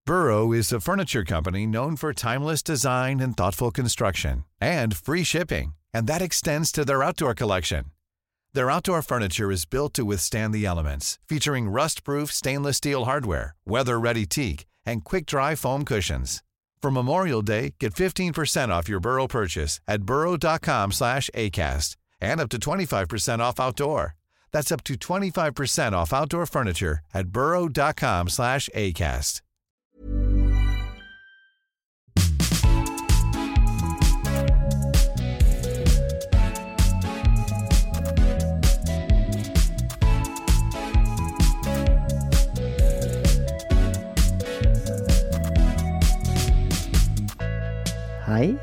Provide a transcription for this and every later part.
Burrow is a furniture company known for timeless design and thoughtful construction, and free shipping, and that extends to their outdoor collection. Their outdoor furniture is built to withstand the elements, featuring rust-proof stainless steel hardware, weather-ready teak, and quick-dry foam cushions. For Memorial Day, get 15% off your Burrow purchase at burrow.com/ACAST, and up to 25% off outdoor. That's up to 25% off outdoor furniture at burrow.com/ACAST. Hei.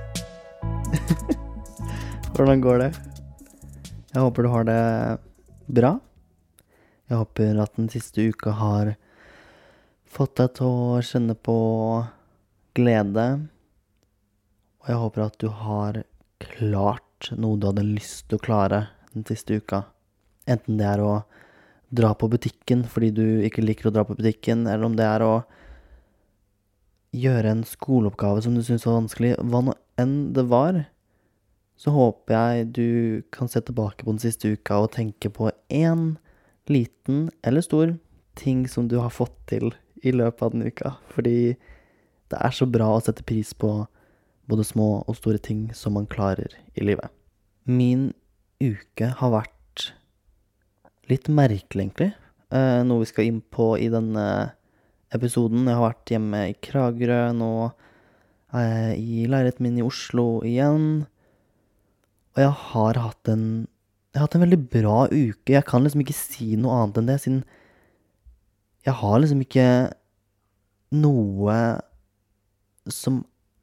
Hvordan går det? Jeg håper du har det bra. Jeg håper at den siste uka har fått deg til å kjenne på glede. Og jeg håper at du har klart noe du hadde lyst til å klare den siste uka. Enten det å dra på butikken fordi du ikke liker å dra på butikken, eller om det å gjøre en skoleoppgave som du synes var vanskelig. Hva nå enn det var, så håper jeg du kan se tilbake på den siste uka og tenke på en liten eller stor ting som du har fått til i løpet av den uka. Fordi det så bra å sette pris på både små og store ting som man klarer i livet. Min uke har vært litt merkelig egentlig. Noe vi skal inn på i denne episoden. Jeg har vært hjemme i Kragerø, nå i leiligheten min i Oslo igjen. Og jeg har hatt en veldig bra uke. Jeg kan liksom ikke si noe annet enn det, siden jeg har liksom ikke noe som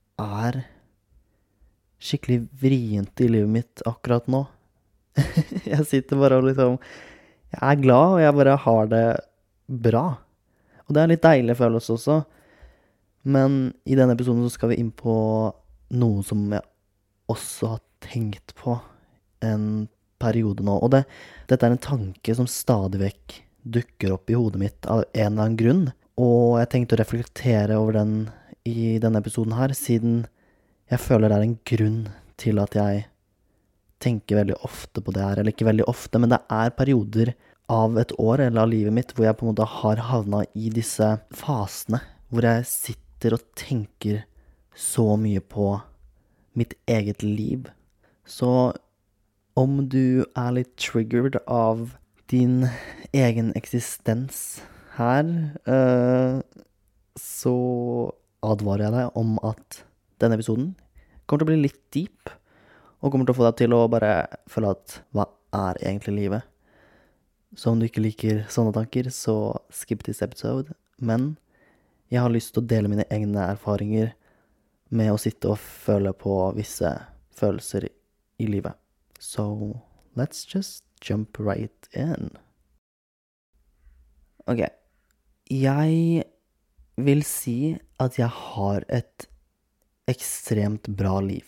skikkelig vrient i livet mitt akkurat nå. Jeg sitter bare og liksom, jeg glad, og jeg bare har det bra. Og det litt deilig følelse også. Men i denne episoden så skal vi inn på noe som jeg også har tenkt på en periode nå. Og dette en tanke som stadig vekk dukker opp i hodet mitt av en eller annen grunn. Og jeg tenkte å reflektere over den i denne episoden her, siden jeg føler det en grunn til at jeg tenker veldig ofte på det her. Eller ikke veldig ofte, men det perioder av et år eller av livet mitt hvor jeg på en måte har havnet i disse fasene hvor jeg sitter og tenker så mye på mitt eget liv. Så om du litt triggered av din egen eksistens her, så advarer jeg deg om at denne episoden kommer til å bli litt deep, og kommer til å få deg til å bare føle at hva egentlig livet? Så om du ikke liker sånne tanker, så skip this episode. Men jeg har lyst til å dele mine egne erfaringer med å sitte og føle på visse følelser i livet. So let's just jump right in. Ok, jeg vil si at jeg har et ekstremt bra liv.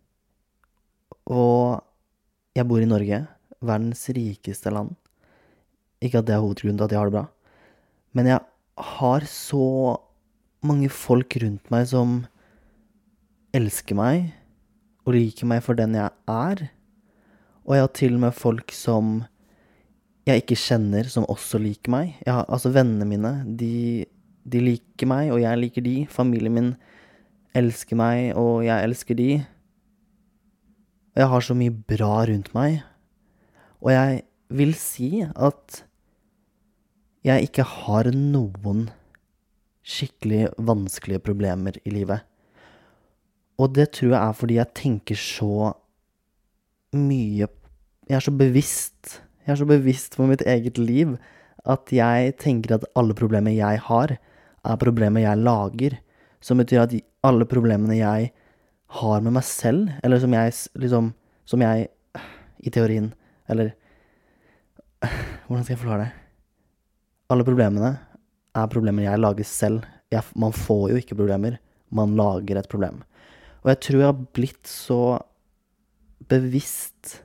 Og jeg bor i Norge, verdens rikeste land. Ikke at det hovedgrunnen til at jeg har det bra. Men jeg har så mange folk rundt meg som elsker meg og liker meg for den jeg Og jeg har til og med folk som jeg ikke kjenner, som også liker meg. Altså vennene mine, de liker meg, og jeg liker de. Familien min elsker meg, og jeg elsker de. Og jeg har så mye bra rundt meg. Og jeg vil si at jeg ikke har noen skikkelig vanskelige problemer i livet. Og det tror jeg fordi jeg tenker så mye. Jeg så bevisst. Jeg så bevisst på mitt eget liv at jeg tenker at alle problemer jeg har problemer jeg lager. Som betyr at alle problemene jeg har med meg selv, eller som jeg i teorien, eller hvordan skal jeg forklare det? Alle problemene problemer jeg lager selv. Man får jo ikke problemer, man lager et problem. Og jeg tror jeg har blitt så bevisst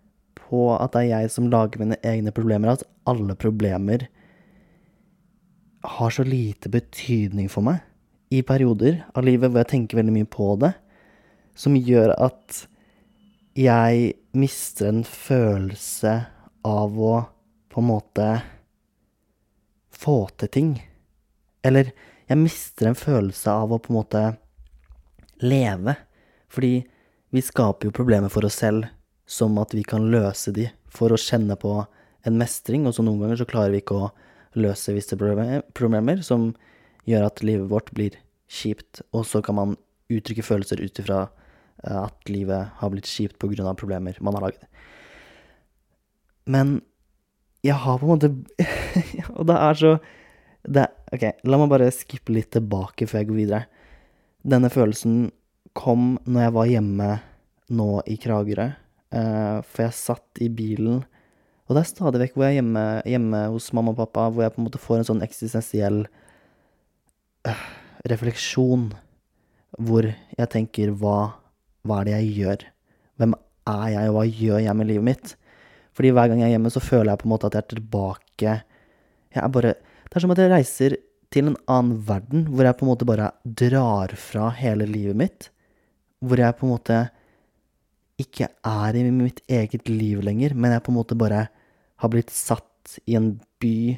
på at det jeg som lager mine egne problemer, at alle problemer har så lite betydning for meg i perioder av livet hvor jeg tenker veldig mye på det, som gjør at jeg mister en følelse av å på en måte få til ting. Eller jeg mister en følelse av å på en måte leve. Fordi vi skaper jo problemer for oss selv som at vi kan løse de for å kjenne på en mestring, og så noen ganger så klarer vi ikke å løse visse problemer som gjør at livet vårt blir kjipt, og så kan man uttrykke følelser ut ifra at livet har blitt kjipt på grunn av problemer man har laget. Men jeg har på en måte og det er så ok, la meg bare skippe litt tilbake før jeg går videre. Denne følelsen kom når jeg var hjemme nå i Kragerø, for jeg satt i bilen, og det er stadig vekk hvor jeg er hjemme hos mamma og pappa, hvor jeg på en måte får en sånn eksistensiell refleksjon, hvor jeg tenker, hva er det jeg gjør? Hvem er jeg, og hva gjør jeg med livet mitt? Fordi hver gang jeg er hjemme, så føler jeg på en måte at jeg er tilbake. Det er som at jeg reiser til en annen verden, hvor jeg på en måte bare drar fra hele livet mitt, hvor jeg på en måte ikke er i mitt eget liv lenger, men jeg på en måte bare har blitt satt i en by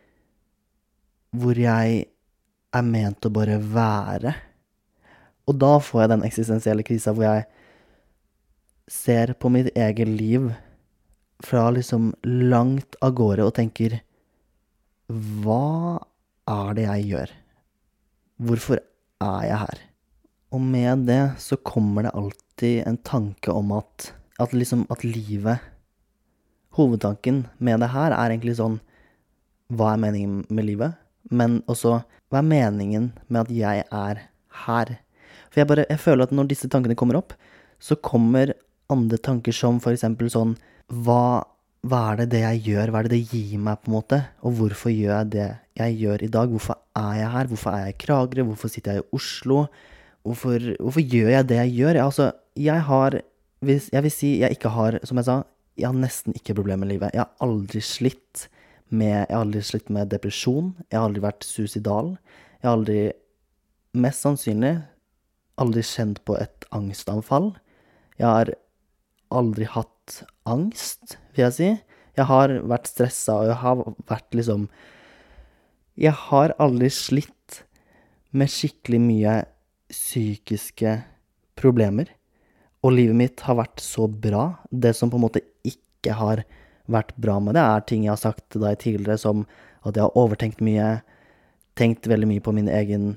hvor jeg er ment å bare være. Og da får jeg den eksistensielle krisa hvor jeg ser på mitt eget liv fra liksom langt av gårde og tenker, hva er det jeg gjør? Hvorfor er jeg her? Og med det så kommer det alltid en tanke om at livet, hovedtanken med det her er egentlig sånn, hva er meningen med livet? Men også, hva er meningen med at jeg er her? For jeg føler at når disse tankene kommer opp, så kommer andre tanker som for eksempel sånn, hva er det jeg gjør? Hva er det gir meg på en måte? Og hvorfor gjør jeg det jeg gjør i dag? Hvorfor er jeg her? Hvorfor er jeg i Kragerø? Hvorfor sitter jeg i Oslo? Hvorfor gjør jeg det jeg gjør? Jeg vil si, jeg ikke har, som jeg sa, jeg har nesten ikke problemer med livet. Jeg har aldri slitt med depresjon. Jeg har aldri vært suicidal. Jeg har aldri, mest sannsynlig, aldri kjent på et angstanfall. Jeg har aldri hatt angst, vil jeg si. Jeg har vært stresset, og jeg har vært jeg har aldri slitt med skikkelig mye psykiske problemer. Og livet mitt har vært så bra. Det som på en måte ikke har vært bra med det, er ting jeg har sagt til deg tidligere, som at jeg har overtenkt mye, tenkt veldig mye på min egen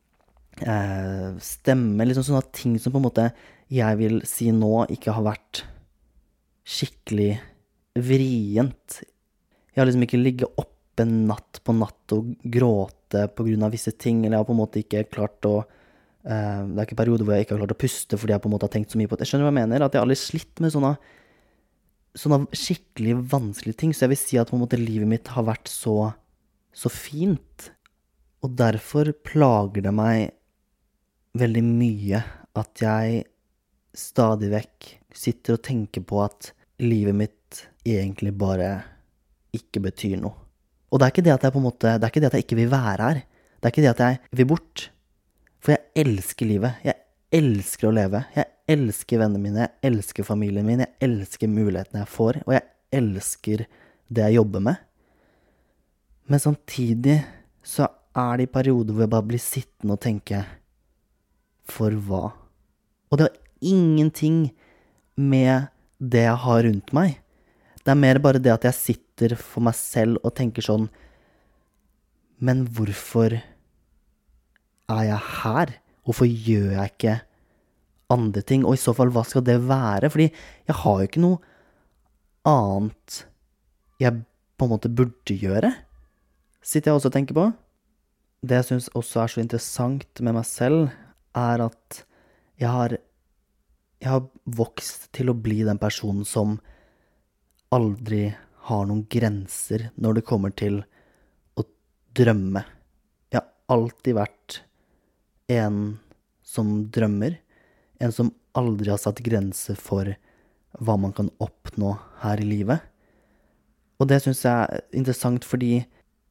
stemme, sånne ting som på en måte jeg vil si nå ikke har vært skikkelig vrient. Jeg har ikke ligget oppe natt på natt og gråte på grunn av visse ting, eller jeg har på en måte ikke klart å det er ikke perioder hvor jeg ikke har klart å puste fordi jeg på en måte har tenkt så mye på det. Jeg skjønner hva jeg mener, at jeg har aldri slitt med sånne skikkelig vanskelige ting, så jeg vil si at på en måte livet mitt har vært så fint, og derfor plager det meg veldig mye at jeg stadig vekk sitter og tenker på at livet mitt egentlig bare ikke betyr noe. Og det er ikke det at jeg på en måte, det er ikke det at jeg ikke vil være her, det er ikke det at jeg vil bort. For jeg elsker livet, jeg elsker å leve, jeg elsker vennene mine, jeg elsker familien min, jeg elsker mulighetene jeg får, og jeg elsker det jeg jobber med. Men samtidig så er det i perioder hvor jeg bare blir sittende og tenke, for hva? Og det har ingenting med det jeg har rundt meg. Det er mer bare det at jeg sitter for meg selv og tenker sånn, men hvorfor er jeg her? Hvorfor gjør jeg ikke andre ting? Og i så fall, hva skal det være? Fordi jeg har jo ikke noe annet jeg på en måte burde gjøre. Sitter jeg også og tenker på. Det jeg synes også er så interessant med meg selv, er at jeg har vokst til å bli den personen som aldri har noen grenser når det kommer til å drømme. Jeg har alltid vært en som drømmer, en som aldri har satt grenser for hva man kan oppnå her i livet. Og det synes jeg er interessant fordi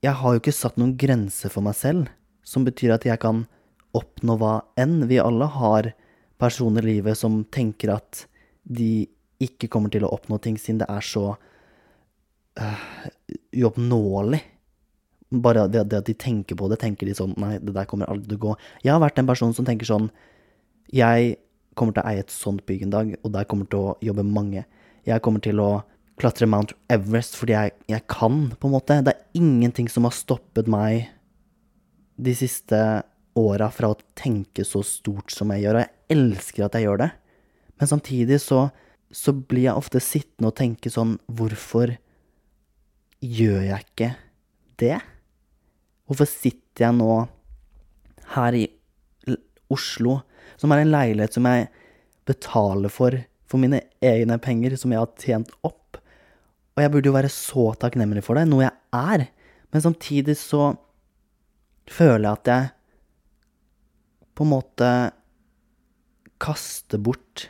jeg har jo ikke satt noen grenser for meg selv, som betyr at jeg kan oppnå hva enn. Vi alle har personer i livet som tenker at de ikke kommer til å oppnå ting siden det er så uoppnåelig. Bare det at de tenker på det, tenker de sånn, nei, det der kommer aldri til å gå. Jeg har vært en person som tenker sånn, jeg kommer til å eie et sånt bygg en dag, og der kommer til å jobbe mange. Jeg kommer til å klatre Mount Everest fordi jeg kan, på en måte. Det er ingenting som har stoppet meg de siste åra fra å tenke så stort som jeg gjør, og jeg elsker at jeg gjør det. Men samtidig så blir jeg ofte sittende og tenke sånn, hvorfor gjør jeg ikke det? Hvorfor sitter jeg nå her i Oslo, som er en leilighet som jeg betaler for mine egne penger, som jeg har tjent opp? Og jeg burde jo være så takknemlig for det, noe jeg er. Men samtidig så føler jeg at jeg på en måte kaster bort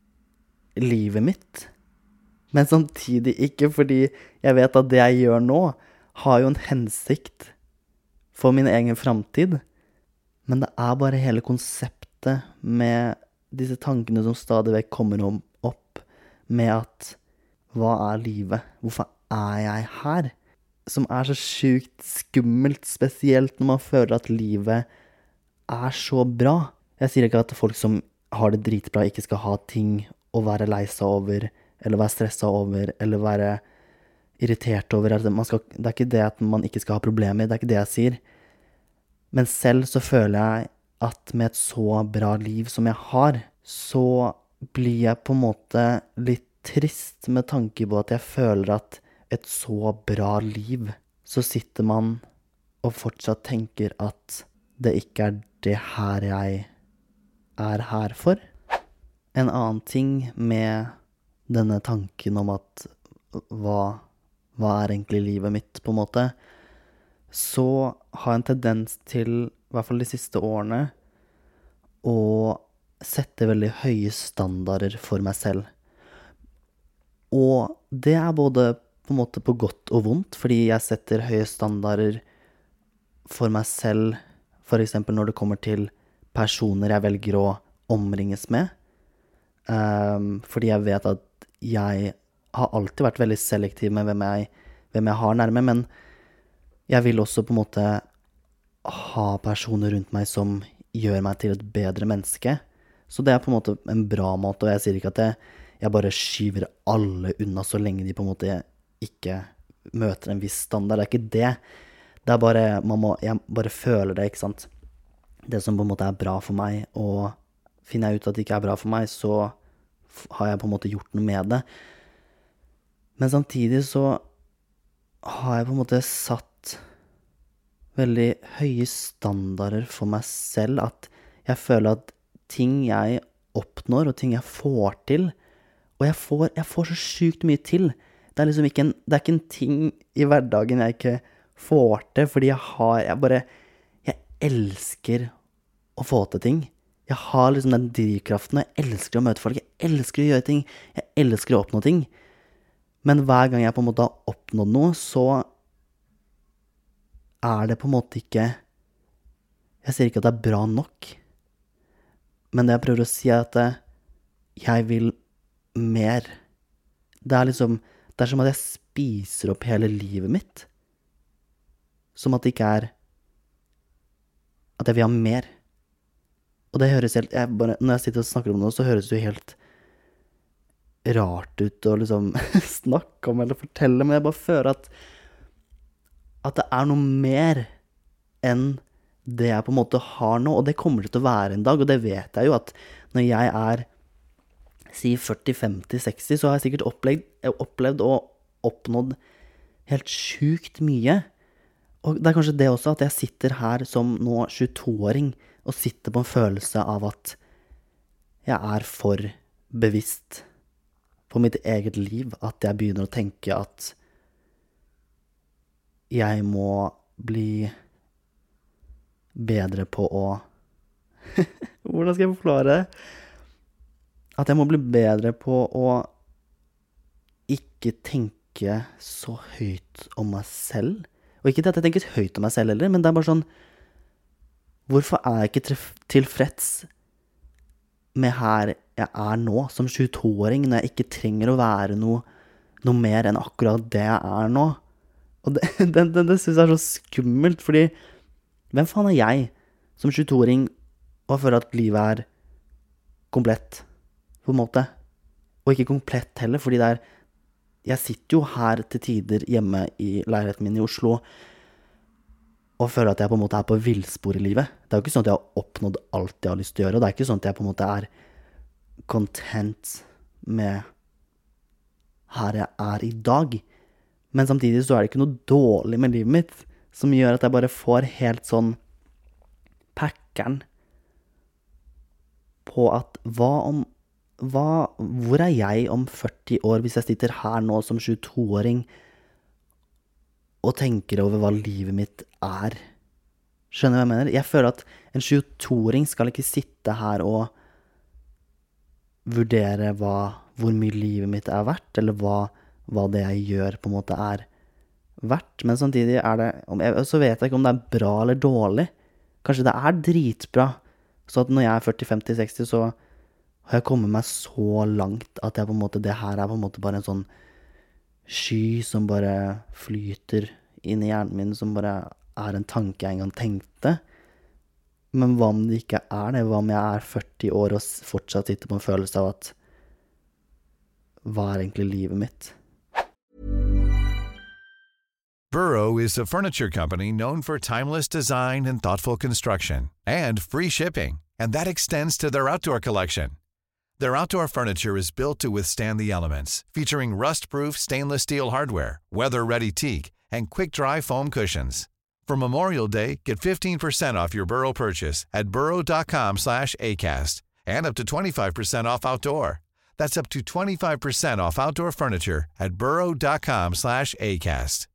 livet mitt. Men samtidig ikke, fordi jeg vet at det jeg gjør nå, har jo en hensikt for min egen framtid. Men det er bare hele konseptet med disse tankene som stadig vekk kommer opp, med at hva er livet? Hvorfor er jeg her? Som er så sjukt skummelt, spesielt når man føler at livet er så bra. Jeg sier ikke at folk som har det dritbra ikke skal ha ting å være lei seg over, eller være stresset over, eller være irritert over. Det er ikke det at man ikke skal ha problemer, det er ikke det jeg sier. Men selv så føler jeg at med et så bra liv som jeg har, så blir jeg på en måte litt trist med tanke på at jeg føler at et så bra liv, så sitter man og fortsatt tenker at det ikke er det her jeg er her for. En annen ting med denne tanken om at hva er egentlig livet mitt, på en måte, så har jeg en tendens til, i hvert fall de siste årene, å sette veldig høye standarder for meg selv. Og det er både på en måte på godt og vondt, fordi jeg setter høye standarder for meg selv, for eksempel når det kommer til personer jeg velger å omringes med. Fordi jeg vet at jeg har alltid vært veldig selektiv med hvem jeg har nærme, men jeg vil også på en måte ha personer rundt meg som gjør meg til et bedre menneske. Så det er på en måte en bra måte, og jeg sier ikke at jeg bare skyver alle unna så lenge de på en måte ikke møter en viss standard. Det er ikke det. Det er bare, jeg bare føler det, ikke sant? Det som på en måte er bra for meg, og finner jeg ut at det ikke er bra for meg, så har jeg på en måte gjort noe med det. Men samtidig så har jeg på en måte satt veldig høye standarder for meg selv, at jeg føler at ting jeg oppnår, og ting jeg får til, og jeg får så sykt mye til. Det er liksom ikke en ting i hverdagen jeg ikke får til, fordi jeg elsker å få til ting. Jeg har liksom den drivkraften, jeg elsker å møte folk, jeg elsker å gjøre ting, jeg elsker å oppnå ting. Men hver gang jeg på en måte har oppnådd noe, så er det på en måte ikke, jeg sier ikke at det er bra nok, men det jeg prøver å si er at jeg vil mer. Det er liksom, det er som at jeg spiser opp hele livet mitt, som at det ikke er, at jeg vil ha mer. Og det høres helt, når jeg sitter og snakker om noe, så høres det jo helt rart ut å liksom snakke om eller fortelle, men jeg bare føler at det er noe mer enn det jeg på en måte har nå, og det kommer det til å være en dag, og det vet jeg jo at når jeg er, si 40, 50, 60, så har jeg sikkert opplevd og oppnådd helt sykt mye. Og det er kanskje det også, at jeg sitter her som nå 22-åring, og sitter på en følelse av at jeg er for bevisst på mitt eget liv, at jeg begynner å tenke at jeg må bli bedre på å hvordan skal jeg forklare det? At jeg må bli bedre på å ikke tenke så høyt om meg selv, Og ikke det at jeg tenker høyt om meg selv heller, men det bare sånn, hvorfor jeg ikke tilfreds med her jeg nå, som 22-åring, når jeg ikke trenger å være noe mer enn akkurat det jeg nå? Og det synes jeg så skummelt, fordi hvem faen jeg som 22-åring og føler at livet komplett, på en måte? Og ikke komplett heller, fordi jeg sitter jo her til tider hjemme i leiligheten min i Oslo, og føler at jeg på en måte på villspor i livet. Det jo ikke sånn at jeg har oppnådd alt jeg har lyst til å gjøre, og det ikke sånn at jeg på en måte content med her jeg i dag. Men samtidig så det ikke noe dårlig med livet mitt, som gjør at jeg bare får helt sånn packeren på at hvor jeg om 40 år hvis jeg sitter her nå som 22-åring og tenker over hva livet mitt Skjønner du hva jeg mener? Jeg føler at en 22-åring skal ikke sitte her og vurdere hvor mye livet mitt verdt, eller hva det jeg gjør på en måte verdt. Men samtidig så vet jeg ikke om det bra eller dårlig. Kanskje det dritbra, så at når jeg 40, 50, 60, så har jeg kommet meg så langt at jeg på en måte, det her på en måte bare en sånn sky som bare flyter inn i hjernen min, som bare en tanke jeg en gang tenkte. Men hva om det ikke det? Hva om jeg 40 år og fortsatt sitter på en følelse av at hva egentlig livet mitt? Burrow is a furniture company known for timeless design and thoughtful construction, and free shipping, and that extends to their outdoor collection. Their outdoor furniture is built to withstand the elements, featuring rust-proof stainless steel hardware, weather-ready teak, and quick-dry foam cushions. For Memorial Day, get 15% off your Burrow purchase at burrow.com/acast, and up to 25% off outdoor. That's up to 25% off outdoor furniture at burrow.com/acast.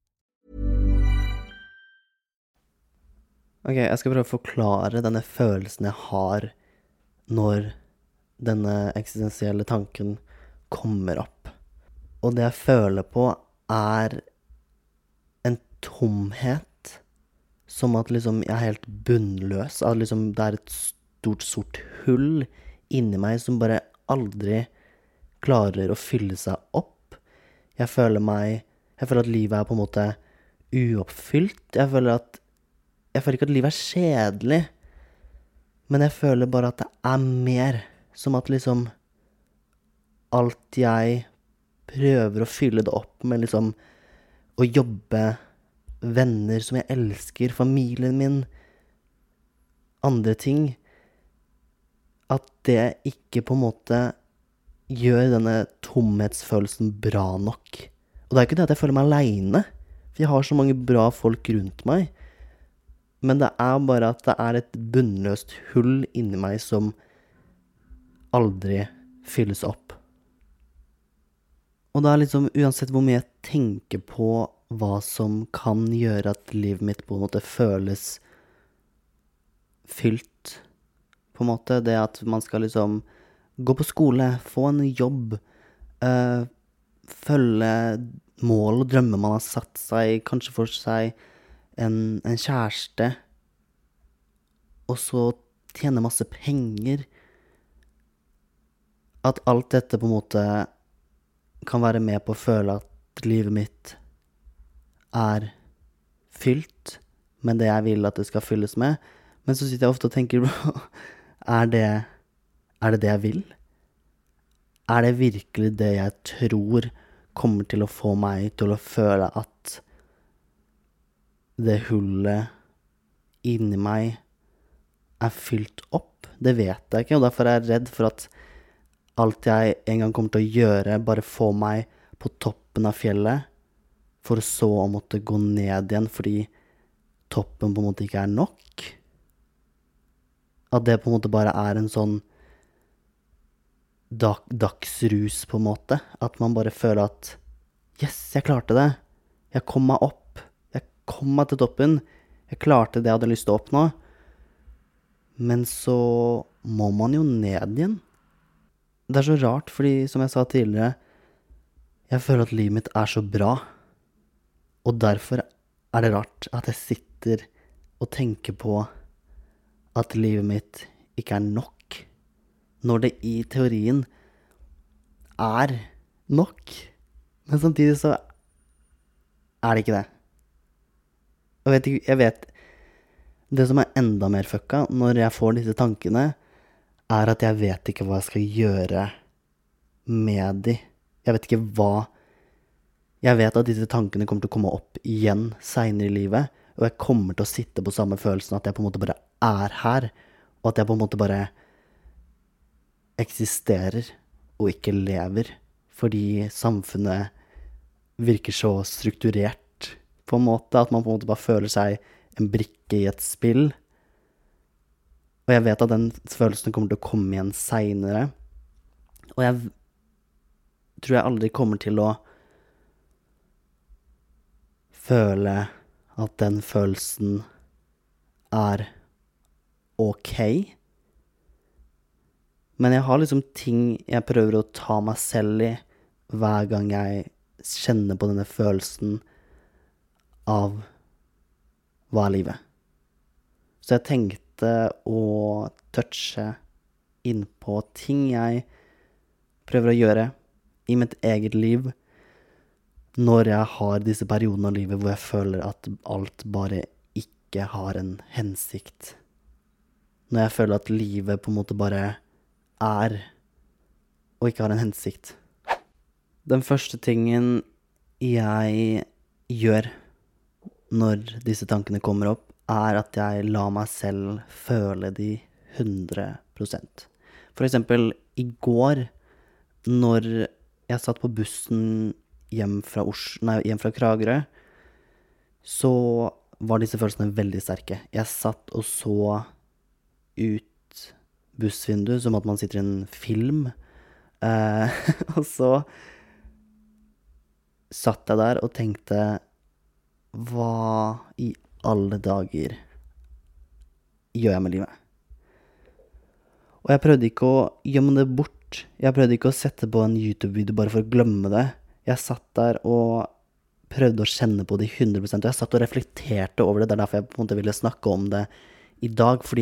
Ok, jeg skal prøve å forklare denne følelsen jeg har når denne eksistensielle tanken kommer opp. Og det jeg føler på en tomhet, som at liksom jeg helt bunnløs, at liksom det et stort sort hull inni meg som bare aldri klarer å fylle seg opp. Jeg føler at livet på en måte uoppfylt. Jeg føler ikke at livet kjedelig, men jeg føler bare at det mer, som at liksom alt jeg prøver å fylle det opp med, liksom å jobbe, venner som jeg elsker, familien min, andre ting, at det ikke på en måte gjør denne tomhetsfølelsen bra nok. Og det ikke det at jeg føler meg alene, for jeg har så mange bra folk rundt meg, men det bare at det et bunnløst hull inni meg som aldri fylles opp. Og det liksom, uansett hvor mye jeg tenker på hva som kan gjøre at livet mitt på en måte føles fylt, på en måte, det at man skal liksom gå på skole, få en jobb, følge mål og drømmer man har satt seg, kanskje for seg en kjæreste, og så tjene masse penger, at alt dette på en måte kan være med på å føle at livet mitt fylt med det jeg vil at det skal fylles med. Men så sitter jeg ofte og tenker, det det jeg vil? Det virkelig det jeg tror kommer til å få meg til å føle at det hullet inni meg fylt opp? Det vet jeg ikke, og derfor jeg redd for at alt jeg en gang kommer til å gjøre, bare få meg på toppen av fjellet, for så å måtte gå ned igjen, fordi toppen på en måte ikke nok. At det på en måte bare en sånn dagsrus på en måte. At man bare føler at yes, jeg klarte det. Jeg kom meg opp. Jeg kom meg til toppen. Jeg klarte det jeg hadde lyst til å oppnå. Men så må man jo ned igjen. Det så rart, fordi som jeg sa tidligere, jeg føler at livet mitt så bra. Og derfor det rart at jeg sitter og tenker på at livet mitt ikke nok, når det i teorien nok, men samtidig så det ikke det. Jeg vet, det som enda mer fucka når jeg får disse tankene, at jeg vet ikke hva jeg skal gjøre med de. Jeg vet ikke jeg vet at disse tankene kommer til å komme opp igjen senere i livet, og jeg kommer til å sitte på samme følelsen at jeg på en måte bare her, og at jeg på en måte bare eksisterer og ikke lever, fordi samfunnet virker så strukturert på en måte, at man på en måte bare føler seg en brikke i et spill. Og jeg vet at den følelsen kommer til å komme igjen senere, og jeg tror jeg aldri kommer til å føle at den følelsen ok. Men jeg har liksom ting jeg prøver å ta meg selv i hver gang jeg kjenner på denne følelsen av hva livet. Så jeg tenkte å touche inn på ting jeg prøver å gjøre i mitt eget liv, når jeg har disse periodene av livet hvor jeg føler at alt bare ikke har en hensikt. Når jeg føler at livet på en måte bare og ikke har en hensikt. Den første tingen jeg gjør når disse tankene kommer opp, at jeg lar meg selv føle de 100%. For eksempel i går, når jeg satt på bussen hjem fra Kragerø, så var disse følelsene veldig sterke. Jeg satt og så ut bussvinduet som at man sitter i en film. Og så satt jeg der og tenkte, hva i alle dager gjør jeg med livet? Og jeg prøvde ikke å gjemme det bort. Jeg prøvde ikke å sette på en YouTube-video bare for å glemme det. Jeg satt der og prøvde å kjenne på det 100%, og jeg satt og reflekterte over det. Det derfor jeg på en måte ville snakke om det i dag, fordi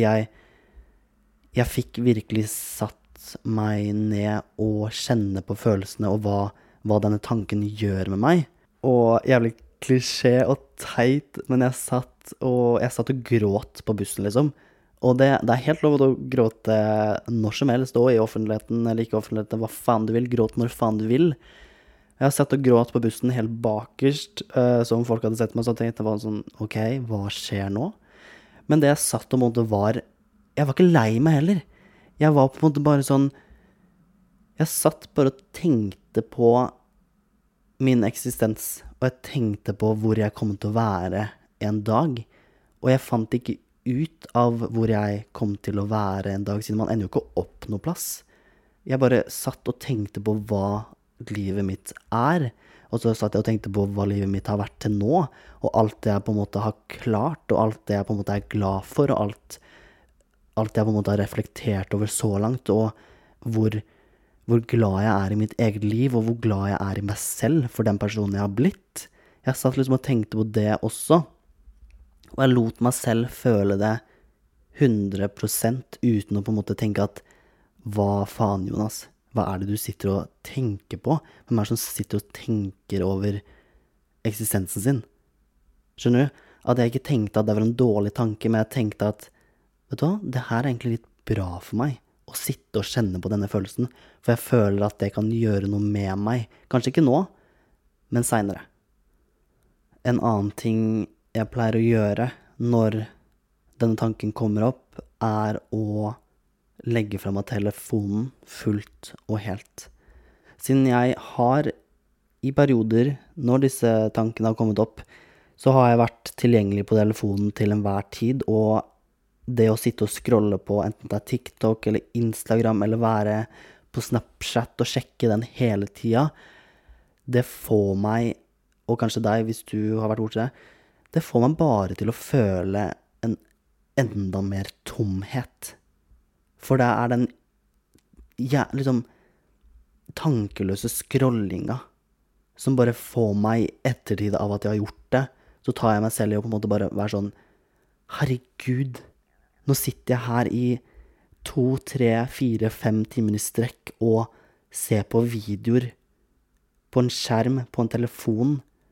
jeg fikk virkelig satt meg ned og kjenne på følelsene og hva denne tanken gjør med meg. Og jævlig klisjé og teit, men jeg satt og gråt på bussen, liksom. Og det helt lov å gråte når som helst, og i offentligheten eller ikke offentligheten, hva faen du vil, gråt når faen du vil. Jeg har sett og gråt på bussen helt bakerst, som folk hadde sett meg, så tenkte jeg sånn, ok, hva skjer nå? Men det jeg satt og måtte jeg var ikke lei meg heller. Jeg var på en måte bare sånn, jeg satt bare og tenkte på min eksistens, og jeg tenkte på hvor jeg kom til å være en dag, og jeg fant ikke ut av hvor jeg kom til å være en dag, siden man ender jo ikke opp noe plass. Jeg bare satt og tenkte på hva livet mitt og så satt jeg og tenkte på hva livet mitt har vært til nå, og alt det jeg på en måte har klart, og alt det jeg på en måte glad for, og alt jeg på en måte har reflektert over så langt, og hvor glad jeg i mitt eget liv, og hvor glad jeg i meg selv for den personen jeg har blitt. Jeg satt liksom og tenkte på det også, og jeg lot meg selv føle det 100% uten å på en måte tenke at hva faen, Jonas? Hva det du sitter og tenker på? Hvem det som sitter og tenker over eksistensen sin? Skjønner du? At jeg ikke tenkte at det var en dårlig tanke, men jeg tenkte at, vet du hva, det her egentlig litt bra for meg, å sitte og kjenne på denne følelsen, for jeg føler at det kan gjøre noe med meg. Kanskje ikke nå, men senere. En annen ting jeg pleier å gjøre når denne tanken kommer opp, å legge fra meg telefonen fullt og helt. Siden jeg har i perioder, når disse tankene har kommet opp, så har jeg vært tilgjengelig på telefonen til enhver tid, og det å sitte og scrolle på enten det TikTok eller Instagram, eller være på Snapchat og sjekke den hele tida, det får meg, og kanskje deg hvis du har vært borte, det får meg bare til å føle en enda mer tomhet. For det den liksom tankeløse scrollinga som bare får meg i ettertid av at jeg har gjort det, så tar jeg meg selv i å på en måte bare være sånn, herregud, nå sitter jeg her i 2, 3, 4, 5 timer i strekk og ser på videoer på en skjerm, på en telefon,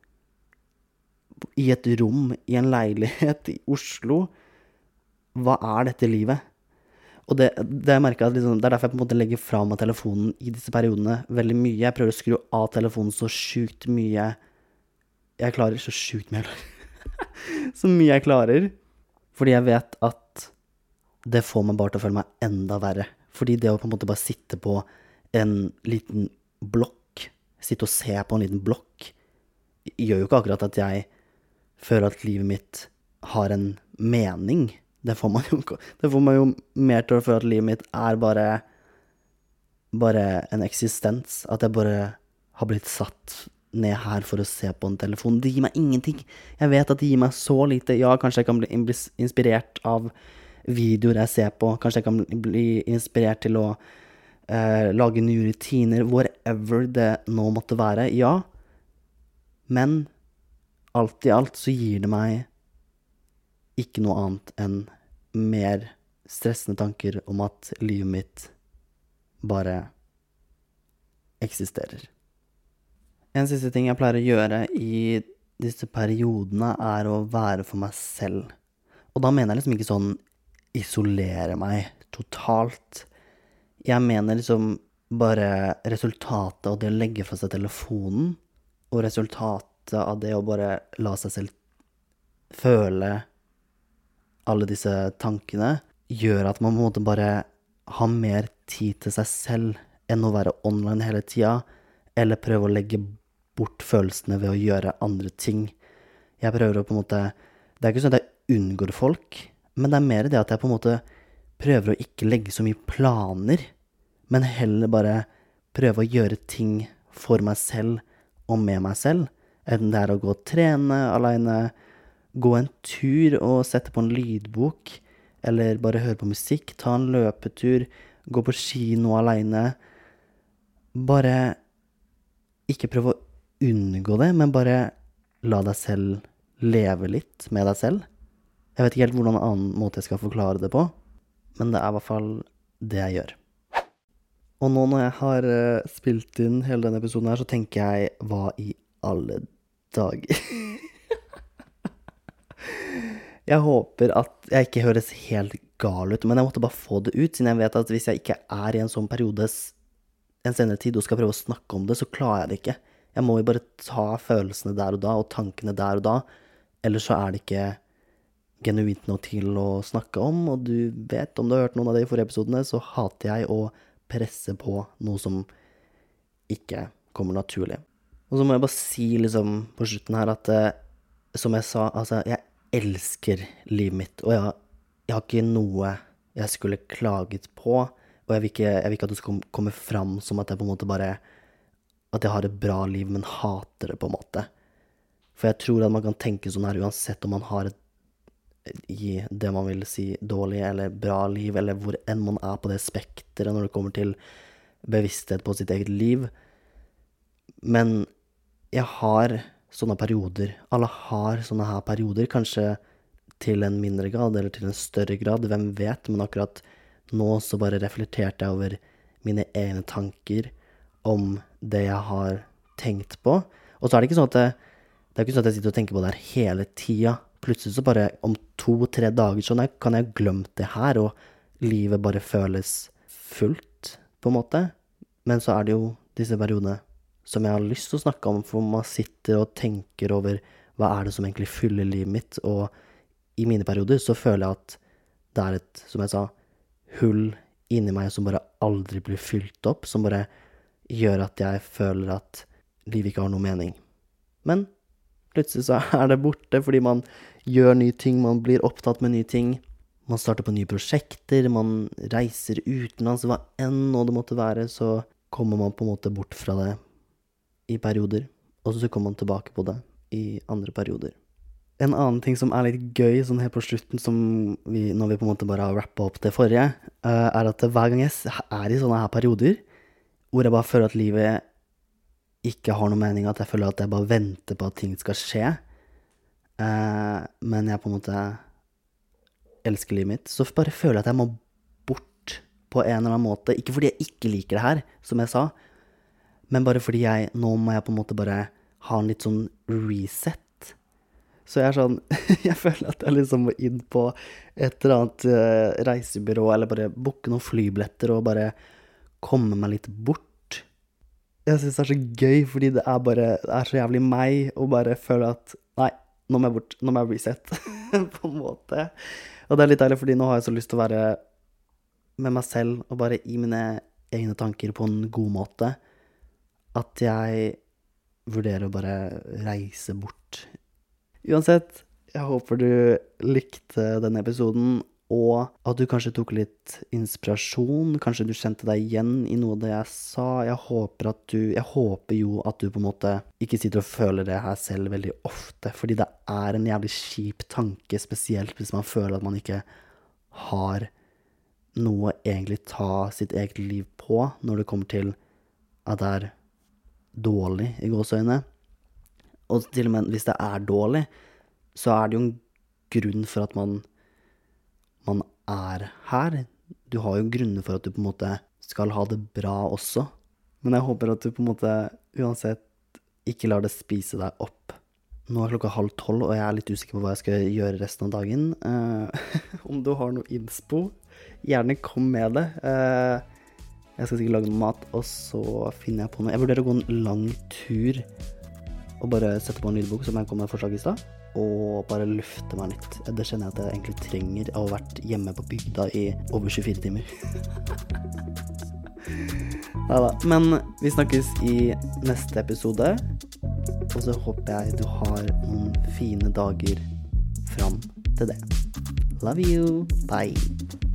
i et rom, i en leilighet i Oslo. Hva er dette livet? Og det jeg merket at liksom, det er derfor jeg på en måte legger fra meg telefonen i disse periodene veldig mye. Jeg prøver å skru av telefonen så sjukt mye. Jeg klarer så sjukt mye jeg klarer. Så mye jeg klarer. Fordi jeg vet at det får meg bare til å føle meg enda verre. Fordi det å på en måte bare sitte på en liten blokk, sitte og se på en liten blokk, gjør jo ikke akkurat at jeg føler at livet mitt har en mening. Det får meg jo mer til å føle at livet mitt er bare en eksistens. At jeg bare har blitt satt ned her for å se på en telefon. Det gir meg ingenting. Jeg vet at det gir meg så lite. Ja, kanskje jeg kan bli inspirert av videoer jeg ser på. Kanskje jeg kan bli inspirert til å lage nye rutiner. Whatever det nå måtte være. Ja, men alt i alt så gir det meg ikke noe annet enn mer stressende tanker om at livet mitt bare eksisterer. En siste ting jeg pleier å gjøre i disse periodene er å være for meg selv. Og da mener jeg liksom ikke sånn isolere meg totalt. Jeg mener liksom bare resultatet av det å legge fra seg telefonen, og resultatet av det å bare la seg selv føle alle disse tankene, gjør at man på en måte bare har mer tid til seg selv enn å være online hele tida, eller prøve å legge bort følelsene ved å gjøre andre ting. Jeg prøver å på en måte, det er ikke sånn at jeg unngår folk, men det er mer det at jeg på en måte prøver å ikke legge så mye planer, men heller bare prøve å gjøre ting for meg selv og med meg selv. Enten det er å gå og trene alene, gå en tur og sette på en lydbok, eller bare høre på musikk, ta en løpetur, gå på kino alene. Bare ikke prøve å unngå det, men bare la deg selv leve litt med deg selv. Jeg vet ikke helt hvordan en annen måte jeg skal forklare det på, men det er i hvert fall det jeg gjør. Og nå når jeg har spilt inn hele denne episoden her, så tenker jeg, hva i alle dager? Jeg håper at jeg ikke høres helt gal ut, men jeg måtte bare få det ut, siden jeg vet at hvis jeg ikke er i en sånn periode en senere tid og skal prøve å snakke om det, så klarer jeg det ikke. Jeg må jo bare ta følelsene der og da, og tankene der og da, ellers så er det ikke genuint nok til å snakke om, og du vet, om du har hørt noen av de forrige episodene, så hater jeg å presse på noe som ikke kommer naturlig. Og så må jeg bare si liksom på slutten her at, som jeg sa, altså jeg elsker livet mitt, og jeg har ikke noe jeg skulle klaget på, og jeg vil ikke at det skal komme fram som at jeg på en måte bare, at jeg har et bra liv, men hater det på en måte. For jeg tror at man kan tenke sånn her, uansett om man har i det man vil si dårlig eller bra liv, eller hvor enn man er på det spektret når det kommer til bevissthet på sitt eget liv. Men jeg har sånne perioder. Alle har sånne her perioder, kanskje til en mindre grad eller til en større grad, hvem vet, men akkurat nå så bare reflekterte jeg over mine egne tanker om det jeg har tenkt på. Og så er det ikke sånn at det er ikke sånn at jeg sitter og tenker på det her hele tida. Plutselig så bare om 2-3 dager så kan jeg glemt det her, og livet bare føles fullt, på en måte. Men så er det jo disse periodene som jeg har lyst til å snakke om, for man sitter og tenker over hva er det som egentlig fyller livet mitt, og i mine perioder så føler jeg at det er et, som jeg sa, hull inni meg som bare aldri blir fylt opp, som bare gjør at jeg føler at livet ikke har noe mening. Men plutselig så er det borte, fordi man gjør nye ting, man blir opptatt med nye ting, man starter på nye prosjekter, man reiser utenlands, hva enn og det måtte være, så kommer man på en måte bort fra det i perioder, og så kommer man tilbake på det i andre perioder. En annen ting som er litt gøy, sånn helt på slutten, når vi på en måte bare har rappet opp det forrige, er at hver gang jeg er i sånne her perioder, hvor jeg bare føler at livet ikke har noe mening, at jeg føler at jeg bare venter på at ting skal skje, Men jeg på en måte elsker livet mitt. Så bare føler jeg at jeg må bort på en eller annen måte. Ikke fordi jeg ikke liker det her, som jeg sa, men bare fordi nå må jeg på en måte bare ha en litt sånn reset. Så jeg sånn, jeg føler at jeg liksom må inn på et eller annet reisebyrå, eller bare booke noen flybilletter og bare komme meg litt bort. Jeg synes det så gøy, fordi det er så jævlig meg, å bare føle at, nei, nå må jeg bort, nå må jeg reset, på en måte. Og det er litt deilig, fordi nå har jeg så lyst til å være med meg selv, og bare i mine egne tanker på en god måte, at jeg vurderer å bare reise bort. Uansett, jeg håper du likte denne episoden, og at du kanskje tok litt inspirasjon, kanskje du kjente deg igjen i noe av det jeg sa. Jeg håper jo at du på en måte ikke sitter og føler det her selv veldig ofte, fordi det er en jævlig kjip tanke, spesielt hvis man føler at man ikke har noe å egentlig ta sitt eget liv på, når det kommer til at det er dårlig i gåseøyne. Og til og med hvis det er dårlig, så er det jo en grunn for at man er her. Du har jo grunner for at du på en måte skal ha det bra også. Men jeg håper at du på en måte uansett ikke lar det spise deg opp. Nå er klokka 11:30, og jeg er litt usikker på hva jeg skal gjøre resten av dagen. Om du har noe innspo, gjerne kom med det. Jeg skal sikkert lage noe mat, og så finner jeg på noe. Jeg vurderer å gå en lang tur og bare sette på en lydbok som jeg kom med forslag i sted, og bare lufte meg litt. Det kjenner jeg at jeg egentlig trenger av å ha vært hjemme på bygda i over 24 timer. Neida, men vi snakkes i neste episode, og så håper jeg du har noen fine dager fram til det. Love you, bye!